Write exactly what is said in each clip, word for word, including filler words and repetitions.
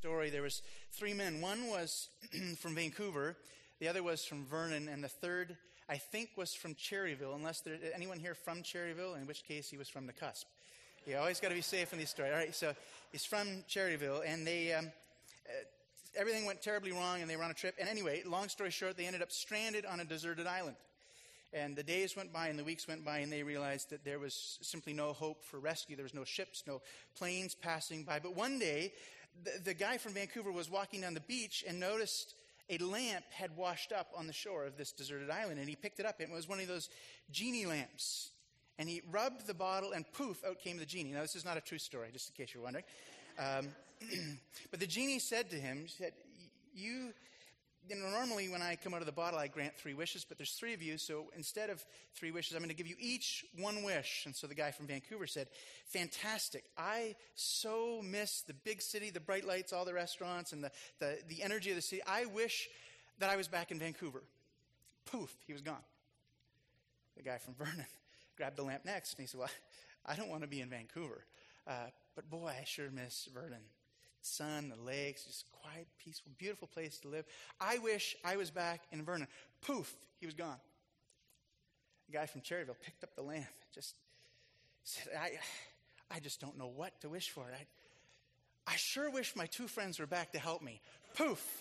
story. There was three men. One was from Vancouver, the other was from Vernon, and the third, I think, was from Cherryville, unless there anyone here from Cherryville, in which case he was from the cusp. You always got to be safe in these stories. All right, so he's from Cherryville, and they um, uh, everything went terribly wrong, and they were on a trip. And anyway, long story short, they ended up stranded on a deserted island. And the days went by and the weeks went by, and they realized that there was simply no hope for rescue. There was no ships, no planes passing by. But one day, the, the guy from Vancouver was walking down the beach and noticed a lamp had washed up on the shore of this deserted island. And he picked it up, and it was one of those genie lamps. And he rubbed the bottle, and poof, out came the genie. Now, this is not a true story, just in case you're wondering. Um, but the genie said to him, she said, you... You know, normally when I come out of the bottle, I grant three wishes, but there's three of you, so instead of three wishes, I'm going to give you each one wish. And so the guy from Vancouver said, fantastic. I so miss the big city, the bright lights, all the restaurants, and the, the, the energy of the city. I wish that I was back in Vancouver. Poof, he was gone. The guy from Vernon grabbed the lamp next, and he said, well, I don't want to be in Vancouver. Uh, but boy, I sure miss Vernon. Sun, the lakes, just quiet, peaceful, beautiful place to live. I wish I was back in Vernon. Poof, he was gone. The guy from Cherryville picked up the lamp and just said, I, I just don't know what to wish for. I, I sure wish my two friends were back to help me. Poof.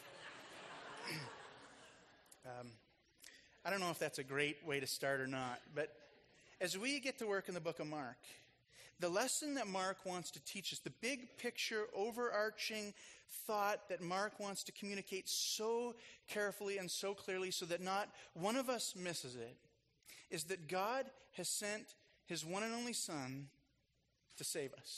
um, I don't know if that's a great way to start or not, but as we get to work in the book of Mark, the lesson that Mark wants to teach us, the big picture, overarching thought that Mark wants to communicate so carefully and so clearly so that not one of us misses it, is that God has sent his one and only Son to save us.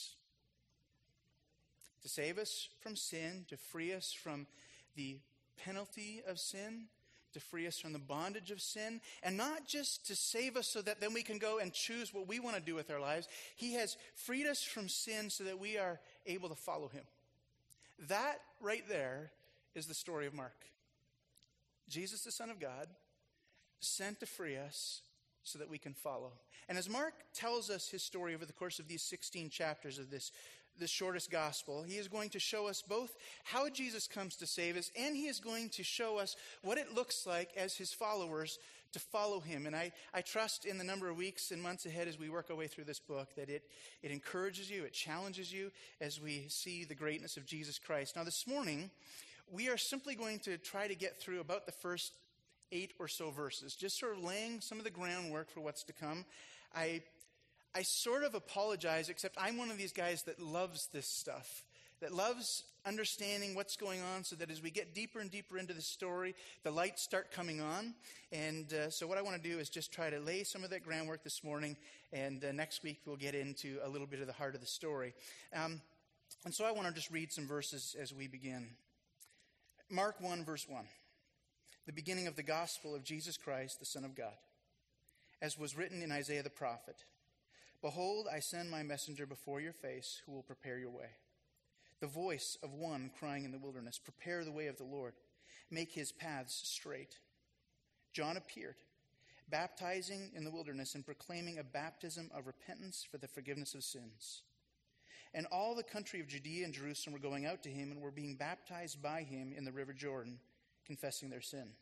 To save us from sin, to free us from the penalty of sin, to free us from the bondage of sin, and not just to save us so that then we can go and choose what we want to do with our lives. He has freed us from sin so that we are able to follow him. That right there is the story of Mark. Jesus, the Son of God, sent to free us so that we can follow. And as Mark tells us his story over the course of these sixteen chapters of this, this shortest gospel, he is going to show us both how Jesus comes to save us, and he is going to show us what it looks like as his followers to follow him. And I, I trust in the number of weeks and months ahead as we work our way through this book that it, it encourages you, it challenges you as we see the greatness of Jesus Christ. Now this morning, we are simply going to try to get through about the first eight or so verses, just sort of laying some of the groundwork for what's to come. I I sort of apologize, except I'm one of these guys that loves this stuff, that loves understanding what's going on so that as we get deeper and deeper into the story, the lights start coming on. And uh, so what I want to do is just try to lay some of that groundwork this morning, and uh, next week we'll get into a little bit of the heart of the story. Um, and so I want to just read some verses as we begin. Mark one, verse one. The beginning of the gospel of Jesus Christ, the Son of God. As was written in Isaiah the prophet, behold, I send my messenger before your face, who will prepare your way. The voice of one crying in the wilderness, prepare the way of the Lord, make his paths straight. John appeared, baptizing in the wilderness and proclaiming a baptism of repentance for the forgiveness of sins. And all the country of Judea and Jerusalem were going out to him and were being baptized by him in the river Jordan, confessing their sins.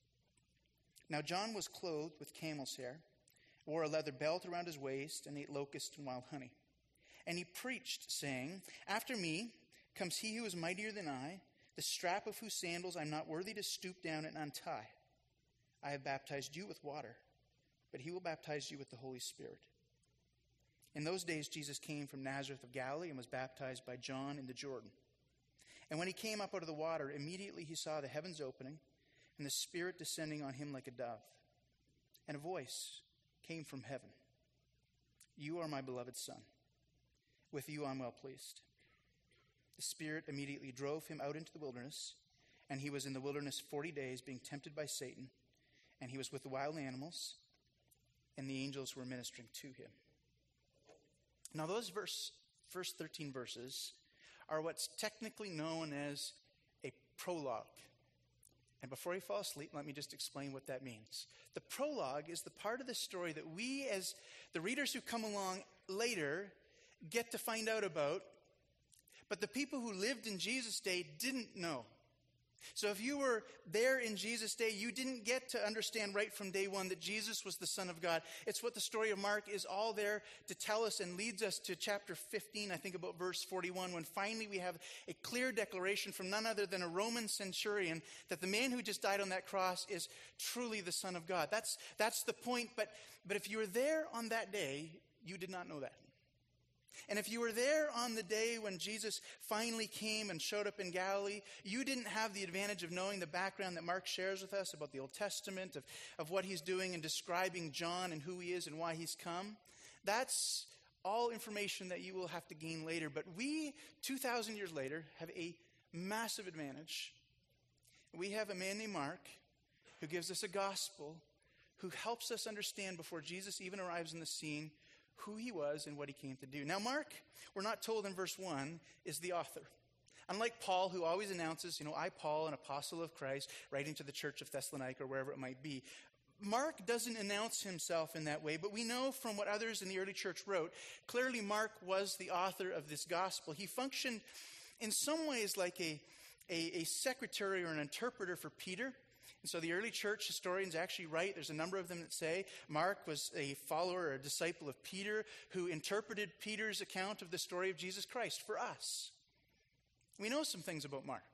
Now John was clothed with camel's hair, wore a leather belt around his waist, and ate locusts and wild honey. And he preached, saying, after me comes he who is mightier than I, the strap of whose sandals I am not worthy to stoop down and untie. I have baptized you with water, but he will baptize you with the Holy Spirit. In those days Jesus came from Nazareth of Galilee and was baptized by John in the Jordan. And when he came up out of the water, immediately he saw the heavens opening and the Spirit descending on him like a dove. And a voice came from heaven. You are my beloved Son. With you I am well pleased. The Spirit immediately drove him out into the wilderness, and he was in the wilderness forty days being tempted by Satan, and he was with the wild animals, and the angels were ministering to him. Now those verse, first thirteen verses are what's technically known as a prologue. And before you fall asleep, let me just explain what that means. The prologue is the part of the story that we, as the readers who come along later, get to find out about, But the people who lived in Jesus' day didn't know. So if you were there in Jesus' day, you didn't get to understand right from day one that Jesus was the Son of God. It's what the story of Mark is all there to tell us, and leads us to chapter fifteen, I think about verse forty-one, when finally we have a clear declaration from none other than a Roman centurion that the man who just died on that cross is truly the Son of God. That's, that's the point. But, but if you were there on that day, you did not know that. And if you were there on the day when Jesus finally came and showed up in Galilee, you didn't have the advantage of knowing the background that Mark shares with us about the Old Testament, of, of what he's doing and describing John and who he is and why he's come. That's all information that you will have to gain later. But we, two thousand years later, have a massive advantage. We have a man named Mark who gives us a gospel, who helps us understand before Jesus even arrives in the scene who he was and what he came to do. Now, Mark, we're not told in verse one, is the author. Unlike Paul, who always announces, you know, I, Paul, an apostle of Christ, writing to the church of Thessalonica or wherever it might be, Mark doesn't announce himself in that way, but we know from what others in the early church wrote, clearly Mark was the author of this gospel. He functioned in some ways like a, a, a secretary or an interpreter for Peter. And so the early church historians actually write, there's a number of them that say, Mark was a follower or a disciple of Peter who interpreted Peter's account of the story of Jesus Christ for us. We know some things about Mark.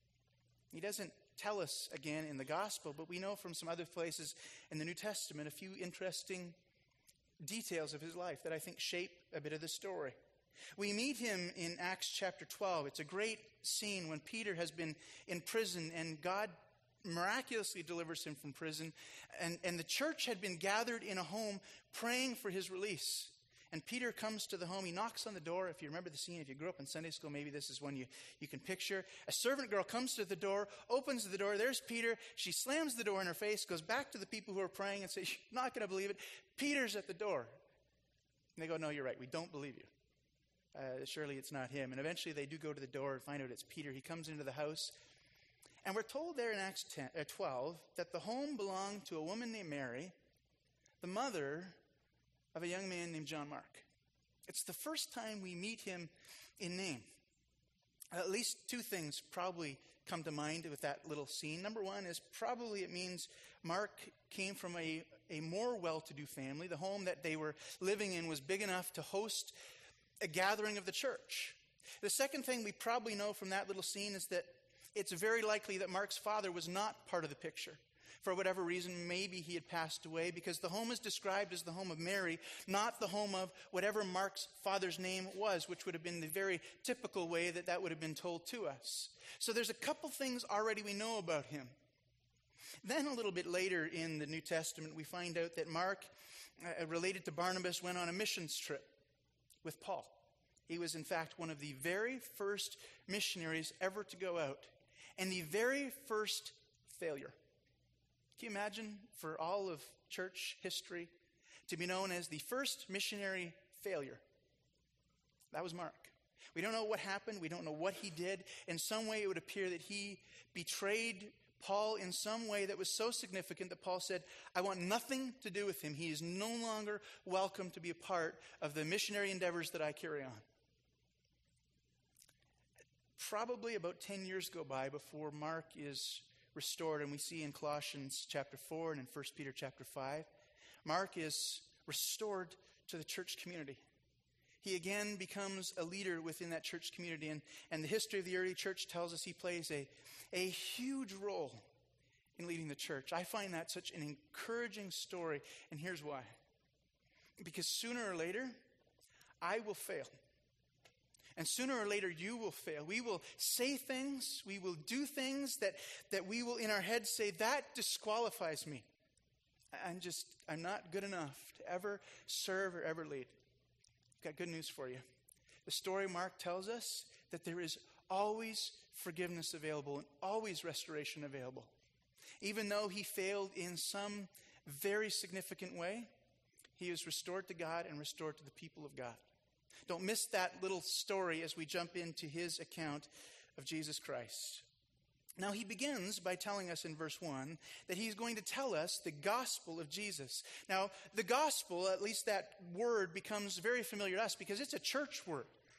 He doesn't tell us again in the gospel, but we know from some other places in the New Testament a few interesting details of his life that I think shape a bit of the story. We meet him in Acts chapter twelve. It's a great scene when Peter has been in prison and God miraculously delivers him from prison. And, and the church had been gathered in a home praying for his release. And Peter comes to the home. He knocks on the door. If you remember the scene, if you grew up in Sunday school, maybe this is one you, you can picture. A servant girl comes to the door, opens the door. There's Peter. She slams the door in her face, goes back to the people who are praying and says, you're not going to believe it. Peter's at the door. And they go, no, you're right. We don't believe you. Uh, surely it's not him. And eventually they do go to the door and find out it's Peter. He comes into the house. And we're told there in Acts ten, uh, twelve that the home belonged to a woman named Mary, the mother of a young man named John Mark. It's the first time we meet him in name. At least two things probably come to mind with that little scene. Number one is probably it means Mark came from a, a more well-to-do family. The home that they were living in was big enough to host a gathering of the church. The second thing we probably know from that little scene is that it's very likely that Mark's father was not part of the picture. For whatever reason, maybe he had passed away, because the home is described as the home of Mary, not the home of whatever Mark's father's name was, which would have been the very typical way that that would have been told to us. So there's a couple things already we know about him. Then a little bit later in the New Testament, we find out that Mark, uh, related to Barnabas, went on a missions trip with Paul. He was, in fact, one of the very first missionaries ever to go out, and the very first failure. Can you imagine, for all of church history, to be known as the first missionary failure? That was Mark. We don't know what happened. We don't know what he did. In some way, it would appear that he betrayed Paul in some way that was so significant that Paul said, I want nothing to do with him. He is no longer welcome to be a part of the missionary endeavors that I carry on. Probably about ten years go by before Mark is restored, and we see in Colossians chapter four and in First Peter chapter five, Mark is restored to the church community. He again becomes a leader within that church community, and, and the history of the early church tells us he plays a, a huge role in leading the church. I find that such an encouraging story, and here's why. Because sooner or later, I will fail. And sooner or later, you will fail. We will say things, we will do things that, that we will in our heads say, that disqualifies me. I'm just, I'm not good enough to ever serve or ever lead. I've got good news for you. The story Mark tells us that there is always forgiveness available and always restoration available. Even though he failed in some very significant way, he is restored to God and restored to the people of God. Don't miss that little story as we jump into his account of Jesus Christ. Now, he begins by telling us in verse one that he's going to tell us the gospel of Jesus. Now, the gospel, at least that word, becomes very familiar to us because it's a church word.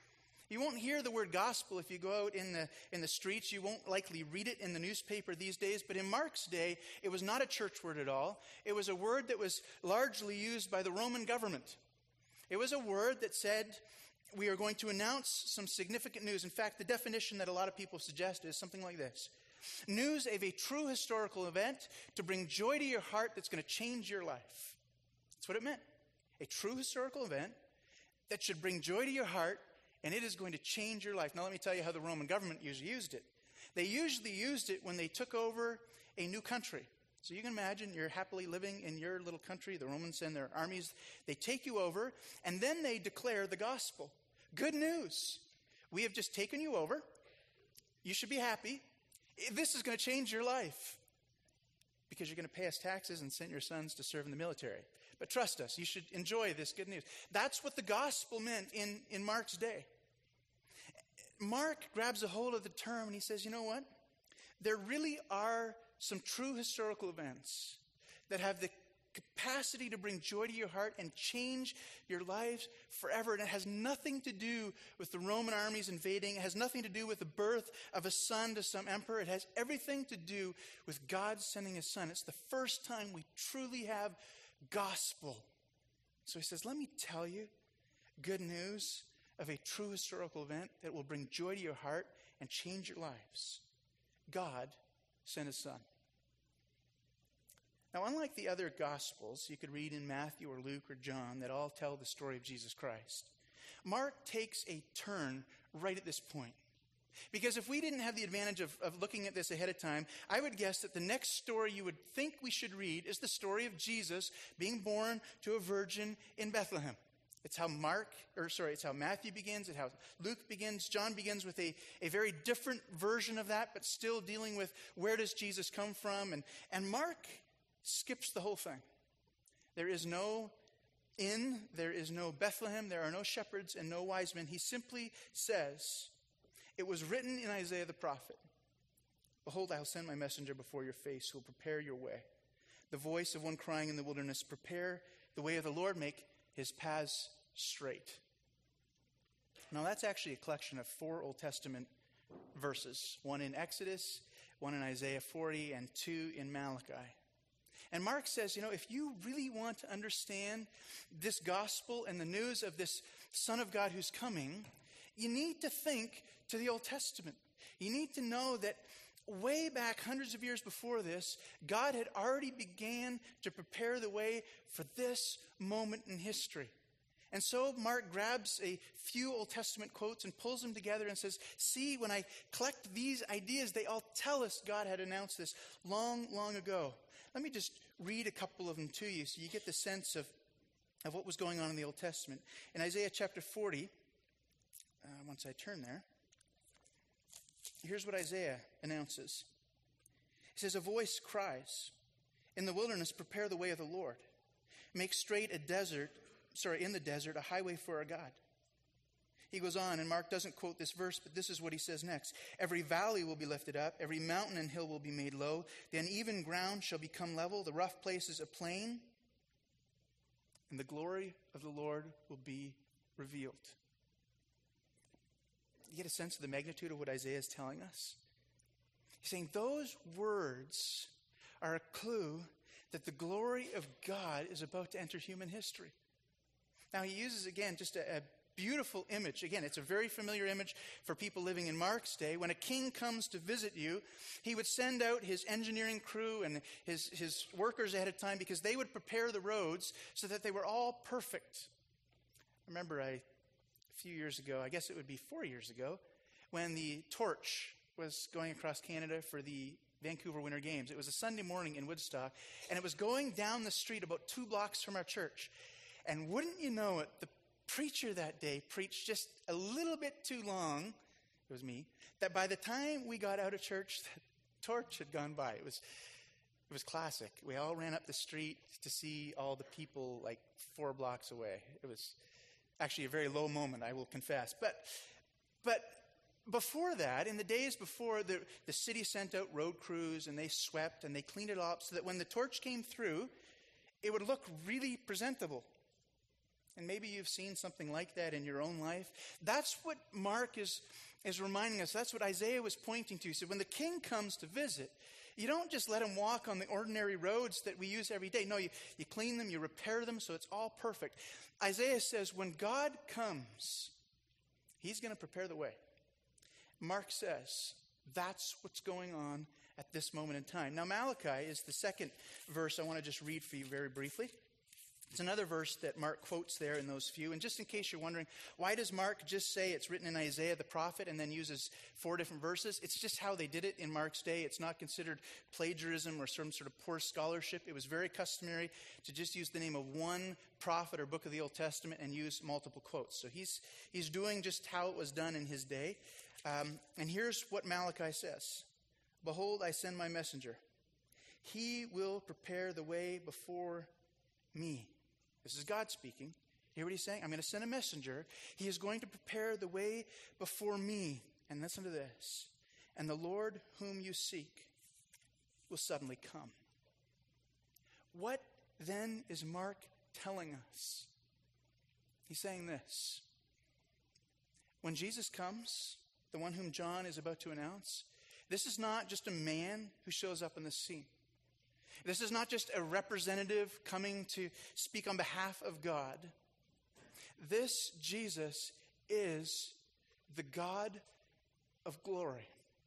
You won't hear the word gospel if you go out in the, in the streets. You won't likely read it in the newspaper these days. But in Mark's day, it was not a church word at all. It was a word that was largely used by the Roman government. It was a word that said, we are going to announce some significant news. In fact, the definition that a lot of people suggest is something like this. News of a true historical event to bring joy to your heart that's going to change your life. That's what it meant. A true historical event that should bring joy to your heart, and it is going to change your life. Now, let me tell you how the Roman government usually used it. They usually used it when they took over a new country. So you can imagine you're happily living in your little country. The Romans send their armies. They take you over, and then they declare the gospel. Good news. We have just taken you over. You should be happy. This is going to change your life because you're going to pay us taxes and send your sons to serve in the military. But trust us, you should enjoy this good news. That's what the gospel meant in, in Mark's day. Mark grabs a hold of the term and he says, you know what? There really are some true historical events that have the capacity to bring joy to your heart and change your lives forever. And it has nothing to do with the Roman armies invading. It has nothing to do with the birth of a son to some emperor. It has everything to do with God sending his son. It's the first time we truly have gospel. So he says, let me tell you good news of a true historical event that will bring joy to your heart and change your lives. God sent his son. Now, unlike the other Gospels you could read in Matthew or Luke or John that all tell the story of Jesus Christ, Mark takes a turn right at this point. Because if we didn't have the advantage of, of looking at this ahead of time, I would guess that the next story you would think we should read is the story of Jesus being born to a virgin in Bethlehem. It's how Mark, or sorry, it's how Matthew begins, it's how Luke begins. John begins with a, a very different version of that, but still dealing with where does Jesus come from. And, and Mark skips the whole thing. There is no inn, there is no Bethlehem, there are no shepherds and no wise men. He simply says, it was written in Isaiah the prophet, behold, I will send my messenger before your face who will prepare your way. The voice of one crying in the wilderness, prepare the way of the Lord, make his paths straight. Now that's actually a collection of four Old Testament verses, one in Exodus, one in Isaiah forty, and two in Malachi. And Mark says, you know, if you really want to understand this gospel and the news of this Son of God who's coming, you need to think to the Old Testament. You need to know that way back hundreds of years before this, God had already began to prepare the way for this moment in history. And so Mark grabs a few Old Testament quotes and pulls them together and says, see, when I collect these ideas, they all tell us God had announced this long, long ago. Let me just read a couple of them to you so you get the sense of, of what was going on in the Old Testament. In Isaiah chapter forty, uh, once I turn there, here's what Isaiah announces. He says, a voice cries, in the wilderness, prepare the way of the Lord. Make straight a desert, sorry, in the desert, a highway for our God. He goes on, and Mark doesn't quote this verse, but this is what he says next. Every valley will be lifted up, every mountain and hill will be made low. The uneven ground shall become level, the rough places a plain, and the glory of the Lord will be revealed. You get a sense of the magnitude of what Isaiah is telling us? He's saying those words are a clue that the glory of God is about to enter human history. Now he uses, again, just a, a beautiful image. Again, it's a very familiar image for people living in Mark's day. When a king comes to visit you, he would send out his engineering crew and his, his workers ahead of time because they would prepare the roads so that they were all perfect. I remember I, a few years ago, I guess it would be four years ago, when the torch was going across Canada for the Vancouver Winter Games. It was a Sunday morning in Woodstock, and it was going down the street about two blocks from our church. And wouldn't you know it, the preacher that day preached just a little bit too long, it was me, that by the time we got out of church, the torch had gone by. It was it was classic. We all ran up the street to see all the people like four blocks away. It was actually a very low moment, I will confess. But but before that, in the days before, the, the city sent out road crews and they swept and they cleaned it all up so that when the torch came through, it would look really presentable. And maybe you've seen something like that in your own life. That's what Mark is, is reminding us. That's what Isaiah was pointing to. He said, when the king comes to visit, you don't just let him walk on the ordinary roads that we use every day. No, you, you clean them, you repair them, so it's all perfect. Isaiah says, when God comes, he's going to prepare the way. Mark says, that's what's going on at this moment in time. Now, Malachi is the second verse I want to just read for you very briefly. It's another verse that Mark quotes there in those few. And just in case you're wondering, why does Mark just say it's written in Isaiah the prophet and then uses four different verses? It's just how they did it in Mark's day. It's not considered plagiarism or some sort of poor scholarship. It was very customary to just use the name of one prophet or book of the Old Testament and use multiple quotes. So he's, he's doing just how it was done in his day. Um, and here's what Malachi says. Behold, I send my messenger. He will prepare the way before me. This is God speaking. Hear what he's saying? I'm going to send a messenger. He is going to prepare the way before me. And listen to this. And the Lord whom you seek will suddenly come. What then is Mark telling us? He's saying this. When Jesus comes, the one whom John is about to announce, this is not just a man who shows up on the scene. This is not just a representative coming to speak on behalf of God. This Jesus is the God of glory.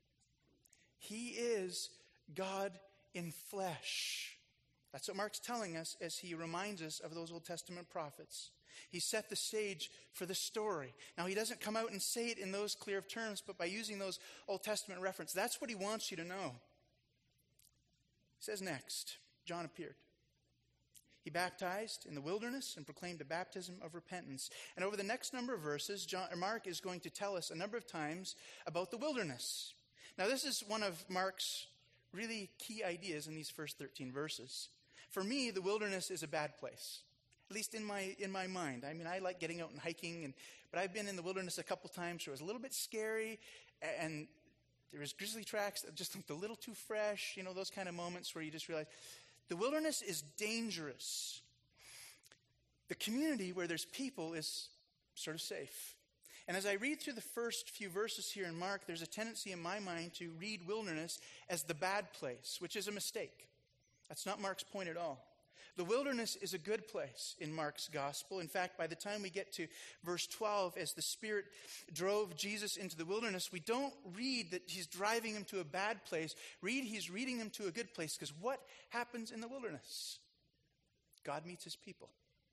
He is God in flesh. That's what Mark's telling us as he reminds us of those Old Testament prophets. He set the stage for the story. Now, he doesn't come out and say it in those clear terms, but by using those Old Testament references, that's what he wants you to know. He says next, John appeared. He baptized in the wilderness and proclaimed a baptism of repentance. And over the next number of verses, John, Mark is going to tell us a number of times about the wilderness. Now, this is one of Mark's really key ideas in these first thirteen verses. For me, the wilderness is a bad place, at least in my in my mind. I mean, I like getting out and hiking, and but I've been in the wilderness a couple times where it was a little bit scary, and there was grizzly tracks that just looked a little too fresh, you know, those kind of moments where you just realize the wilderness is dangerous. The community where there's people is sort of safe. And as I read through the first few verses here in Mark, there's a tendency in my mind to read wilderness as the bad place, which is a mistake. That's not Mark's point at all. The wilderness is a good place in Mark's gospel. In fact, by the time we get to verse twelve, as the Spirit drove Jesus into the wilderness, we don't read that he's driving him to a bad place. Read he's leading him to a good place, because what happens in the wilderness? God meets his people.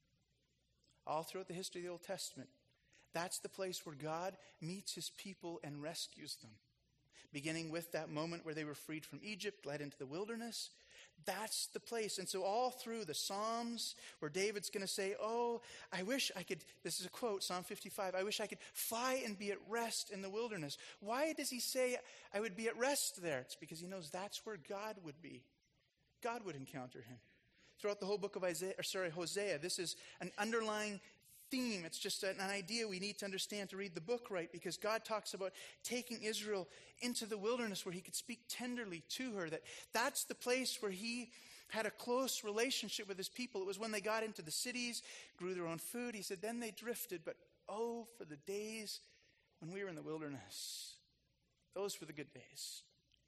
All throughout the history of the Old Testament, that's the place where God meets his people and rescues them. Beginning with that moment where they were freed from Egypt, led into the wilderness. That's the place. And so all through the Psalms, where David's going to say, oh, I wish I could, this is a quote, Psalm fifty-five, I wish I could fly and be at rest in the wilderness. Why does he say I would be at rest there? It's because he knows that's where God would be. God would encounter him. Throughout the whole book of Isaiah, or sorry, Hosea, this is an underlying theme. It's just an idea we need to understand to read the book right, because God talks about taking Israel into the wilderness where he could speak tenderly to her. That that's the place where he had a close relationship with his people. It was when they got into the cities, grew their own food. He said, then they drifted, but oh, for the days when we were in the wilderness. Those were the good days.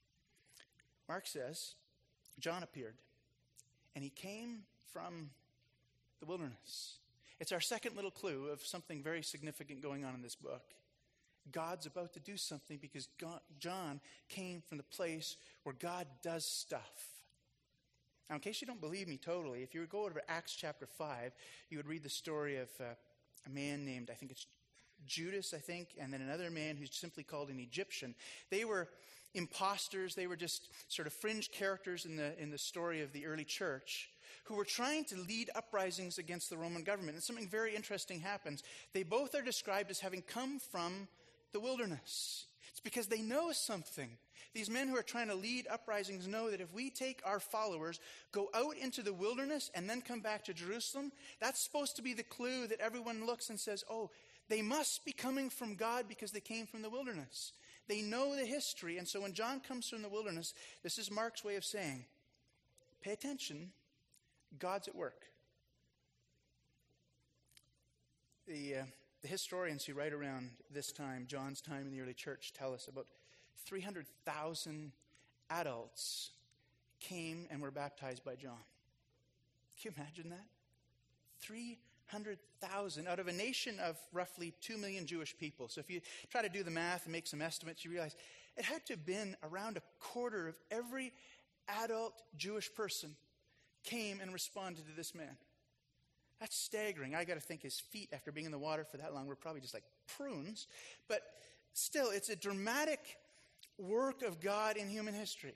Mark says, John appeared, and he came from the wilderness. It's our second little clue of something very significant going on in this book. God's about to do something because God, John came from the place where God does stuff. Now, in case you don't believe me totally, if you would go over to Acts chapter five, you would read the story of uh, a man named, I think it's Judas, I think, and then another man who's simply called an Egyptian. They were imposters. They were just sort of fringe characters in the in the story of the early church who were trying to lead uprisings against the Roman government. And something very interesting happens. They both are described as having come from the wilderness. It's because they know something. These men who are trying to lead uprisings know that if we take our followers, go out into the wilderness, and then come back to Jerusalem, that's supposed to be the clue that everyone looks and says, oh, they must be coming from God because they came from the wilderness. They know the history. And so when John comes from the wilderness, this is Mark's way of saying, pay attention, God's at work. The, uh, the historians who write around this time, John's time in the early church, tell us about three hundred thousand adults came and were baptized by John. Can you imagine that? three hundred thousand out of a nation of roughly two million Jewish people. So if you try to do the math and make some estimates, you realize it had to have been around a quarter of every adult Jewish person came and responded to this man. That's staggering. I got to think his feet, after being in the water for that long, were probably just like prunes. But still, it's a dramatic work of God in human history.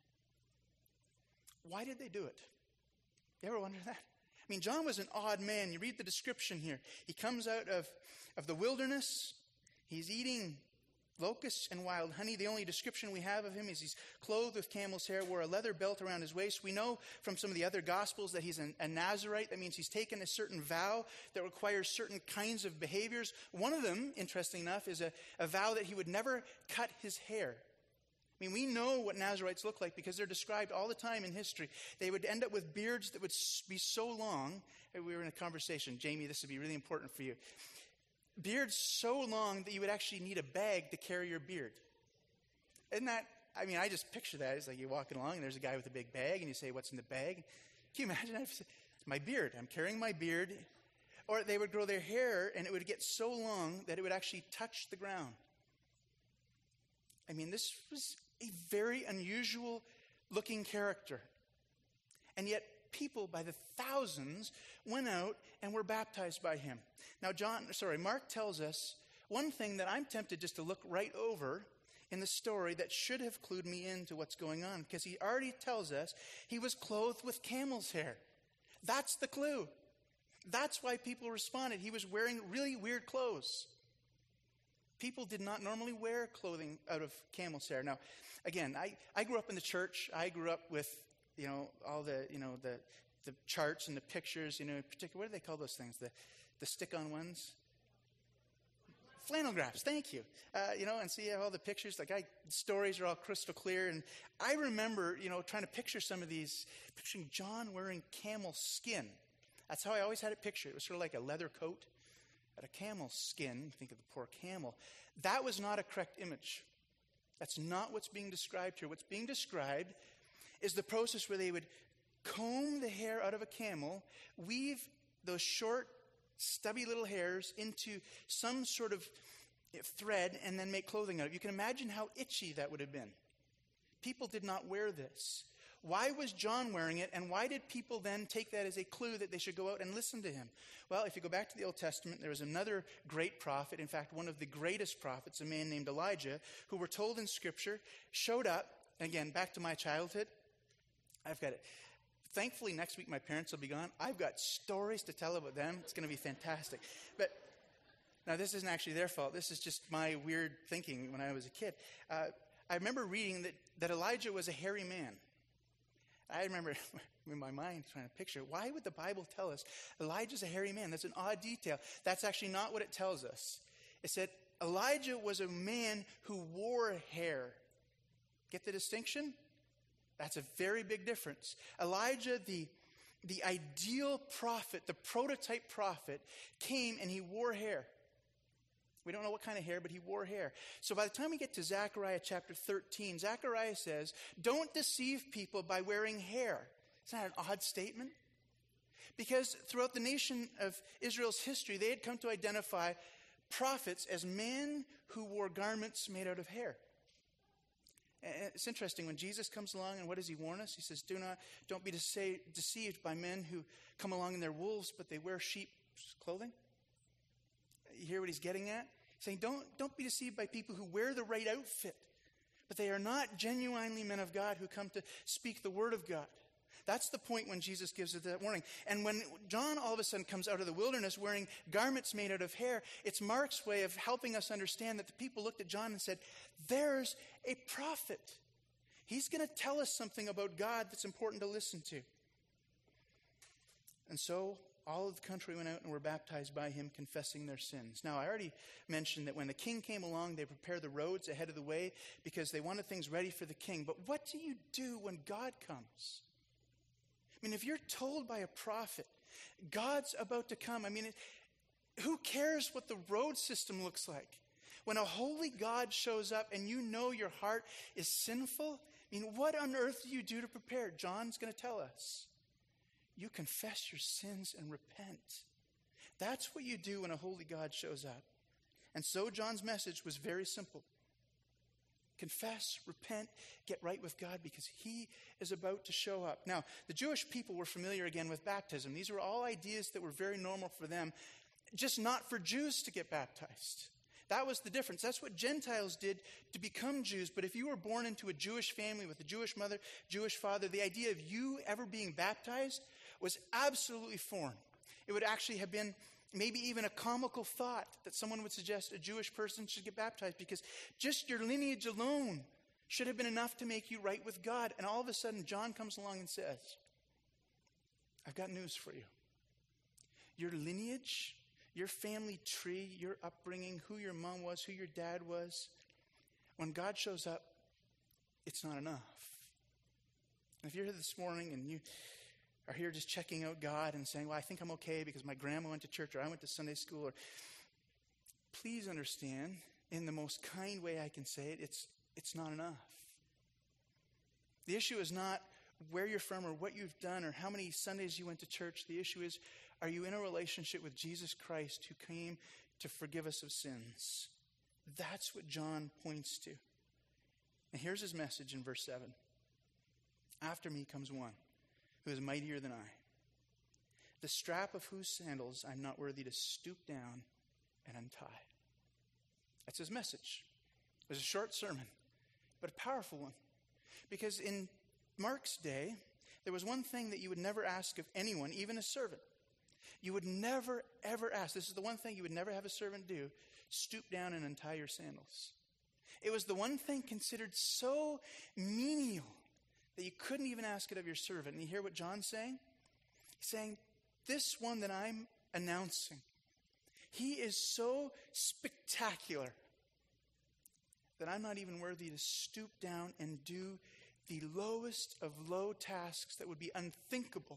Why did they do it? You ever wonder that? I mean, John was an odd man. You read the description here. He comes out of, of the wilderness. He's eating locusts and wild honey. The only description we have of him is he's clothed with camel's hair, wore a leather belt around his waist. We know from some of the other Gospels that he's an, a Nazirite. That means he's taken a certain vow that requires certain kinds of behaviors. One of them, interesting enough, is a, a vow that he would never cut his hair. I mean, we know what Nazirites look like because they're described all the time in history. They would end up with beards that would be so long. We were in a conversation. Jamie, this would be really important for you. Beards so long that you would actually need a bag to carry your beard. Isn't that, I mean, I just picture that. It's like you're walking along and there's a guy with a big bag and you say, what's in the bag? Can you imagine that? My beard. I'm carrying my beard. Or they would grow their hair and it would get so long that it would actually touch the ground. I mean, this was a very unusual looking character. And yet people by the thousands went out and were baptized by him. Now, John, sorry, Mark tells us one thing that I'm tempted just to look right over in the story that should have clued me into what's going on, because he already tells us he was clothed with camel's hair. That's the clue. That's why people responded. He was wearing really weird clothes. People did not normally wear clothing out of camel's hair. Now, again, I, I grew up in the church. I grew up with, you know, all the, you know, the the charts and the pictures, you know, in particular, what do they call those things? The the stick-on ones? Flannel graphs, thank you. Uh, you know, and see all the pictures, like I, the stories are all crystal clear. And I remember, you know, trying to picture some of these, picturing John wearing camel skin. That's how I always had it pictured. It was sort of like a leather coat. At a camel skin, think of the poor camel. That was not a correct image. That's not what's being described here. What's being described is the process where they would comb the hair out of a camel, weave those short, stubby little hairs into some sort of thread, and then make clothing out of it. You can imagine how itchy that would have been. People did not wear this. Why was John wearing it, and why did people then take that as a clue that they should go out and listen to him? Well, if you go back to the Old Testament, there was another great prophet, in fact, one of the greatest prophets, a man named Elijah, who we're told in Scripture, showed up, and again, back to my childhood. I've got it. Thankfully, next week my parents will be gone. I've got stories to tell about them. It's going to be fantastic. But now, this isn't actually their fault. This is just my weird thinking when I was a kid. Uh, I remember reading that, that Elijah was a hairy man. I remember in my mind trying to picture, why would the Bible tell us Elijah's a hairy man? That's an odd detail. That's actually not what it tells us. It said Elijah was a man who wore hair. Get the distinction? That's a very big difference. Elijah, the, the ideal prophet, the prototype prophet, came and he wore hair. We don't know what kind of hair, but he wore hair. So by the time we get to Zechariah chapter thirteen, Zechariah says, don't deceive people by wearing hair. Isn't that an odd statement? Because throughout the nation of Israel's history, they had come to identify prophets as men who wore garments made out of hair. And it's interesting, when Jesus comes along, and what does he warn us? He says, do not, don't be dece- deceived by men who come along in their wolves, but they wear sheep's clothing. You hear what he's getting at? He's saying, don't, don't be deceived by people who wear the right outfit, but they are not genuinely men of God who come to speak the word of God. That's the point when Jesus gives us that warning. And when John all of a sudden comes out of the wilderness wearing garments made out of hair, it's Mark's way of helping us understand that the people looked at John and said, there's a prophet. He's going to tell us something about God that's important to listen to. And so all of the country went out and were baptized by him, confessing their sins. Now, I already mentioned that when the king came along, they prepared the roads ahead of the way because they wanted things ready for the king. But what do you do when God comes? I mean, if you're told by a prophet, God's about to come, I mean, it, who cares what the road system looks like? When a holy God shows up and you know your heart is sinful, I mean, what on earth do you do to prepare? John's going to tell us. You confess your sins and repent. That's what you do when a holy God shows up. And so John's message was very simple. Confess, repent, get right with God because he is about to show up. Now, the Jewish people were familiar again with baptism. These were all ideas that were very normal for them, just not for Jews to get baptized. That was the difference. That's what Gentiles did to become Jews. But if you were born into a Jewish family with a Jewish mother, Jewish father, the idea of you ever being baptized was absolutely foreign. It would actually have been maybe even a comical thought that someone would suggest a Jewish person should get baptized because just your lineage alone should have been enough to make you right with God. And all of a sudden, John comes along and says, I've got news for you. Your lineage, your family tree, your upbringing, who your mom was, who your dad was, when God shows up, it's not enough. And if you're here this morning and you are here just checking out God and saying, well, I think I'm okay because my grandma went to church or I went to Sunday school, or please understand, in the most kind way I can say it, it's it's not enough. The issue is not where you're from or what you've done or how many Sundays you went to church. The issue is, are you in a relationship with Jesus Christ who came to forgive us of sins? That's what John points to. And here's his message in verse seven. After me comes one who is mightier than I, the strap of whose sandals I'm not worthy to stoop down and untie. That's his message. It was a short sermon, but a powerful one. Because in Mark's day, there was one thing that you would never ask of anyone, even a servant. You would never, ever ask. This is the one thing you would never have a servant do. Stoop down and untie your sandals. It was the one thing considered so menial that you couldn't even ask it of your servant. And you hear what John's saying? He's saying, this one that I'm announcing, he is so spectacular that I'm not even worthy to stoop down and do the lowest of low tasks that would be unthinkable.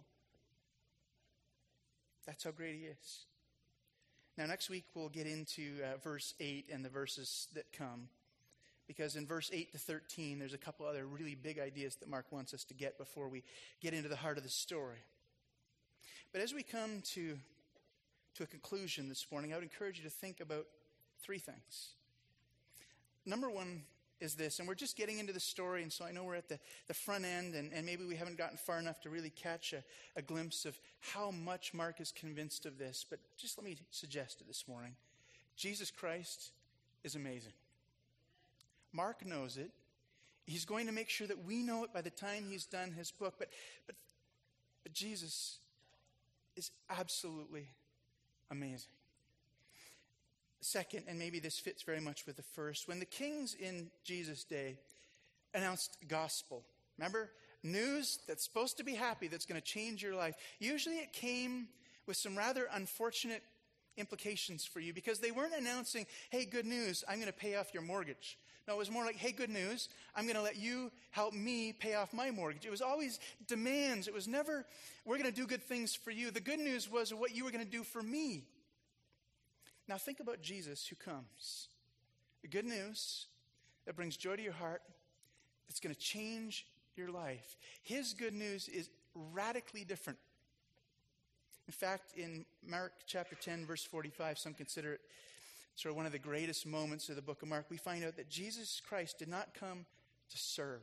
That's how great he is. Now, next week we'll get into uh, verse eight and the verses that come. Because in verse eight to thirteen, there's a couple other really big ideas that Mark wants us to get before we get into the heart of the story. But as we come to, to a conclusion this morning, I would encourage you to think about three things. Number one is this, and we're just getting into the story, and so I know we're at the, the front end, and, and maybe we haven't gotten far enough to really catch a, a glimpse of how much Mark is convinced of this, but just let me suggest it this morning. Jesus Christ is amazing. Mark knows it. He's going to make sure that we know it by the time he's done his book. But, but, but Jesus is absolutely amazing. Second, and maybe this fits very much with the first, when the kings in Jesus' day announced gospel, remember? News that's supposed to be happy, that's going to change your life. Usually it came with some rather unfortunate implications for you because they weren't announcing, hey, good news, I'm going to pay off your mortgage. No, it was more like, hey, good news, I'm going to let you help me pay off my mortgage. It was always demands. It was never, we're going to do good things for you. The good news was what you were going to do for me. Now think about Jesus who comes. The good news that brings joy to your heart, that's going to change your life. His good news is radically different. In fact, in Mark chapter ten, verse forty-five, some consider it sort of one of the greatest moments of the book of Mark. We find out that Jesus Christ did not come to serve.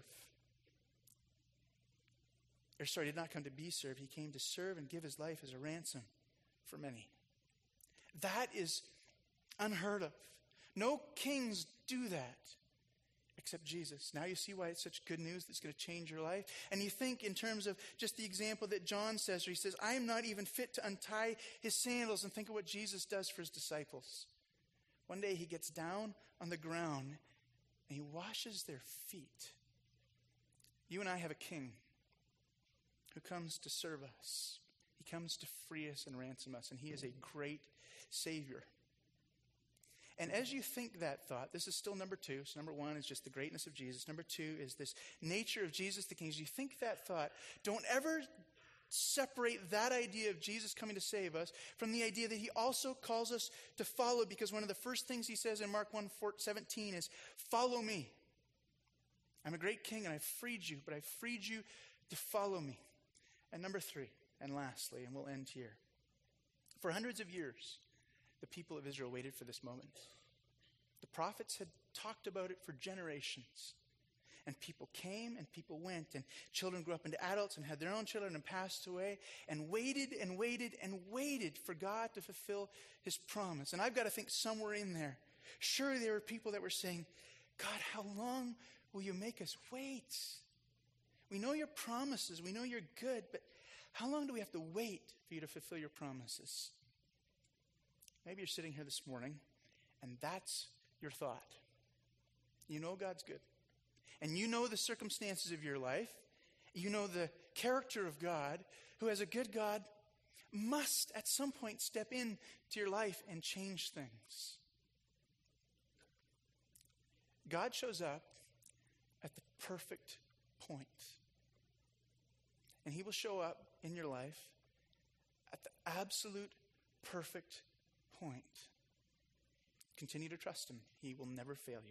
Or sorry, did not come to be served. He came to serve and give his life as a ransom for many. That is unheard of. No kings do that except Jesus. Now you see why it's such good news that's going to change your life. And you think in terms of just the example that John says, where he says, I am not even fit to untie his sandals, and think of what Jesus does for his disciples. One day he gets down on the ground and he washes their feet. You and I have a king who comes to serve us. He comes to free us and ransom us, and he is a great Savior. And as you think that thought, this is still number two. So number one is just the greatness of Jesus. Number two is this nature of Jesus the King. As you think that thought, don't ever separate that idea of Jesus coming to save us from the idea that he also calls us to follow, because one of the first things he says in Mark one seventeen is, follow me. I'm a great king and I've freed you, but I've freed you to follow me. And number three, and lastly, and we'll end here. For hundreds of years, the people of Israel waited for this moment. The prophets had talked about it for generations. And people came and people went, and children grew up into adults and had their own children and passed away, and waited and waited and waited for God to fulfill his promise. And I've got to think somewhere in there, surely there were people that were saying, God, how long will you make us wait? We know your promises, we know you're good, but how long do we have to wait for you to fulfill your promises? Maybe you're sitting here this morning, and that's your thought. You know God's good. And you know the circumstances of your life. You know the character of God, who as a good God must at some point step in to your life and change things. God shows up at the perfect point. And he will show up in your life at the absolute perfect point. Continue to trust him. He will never fail you.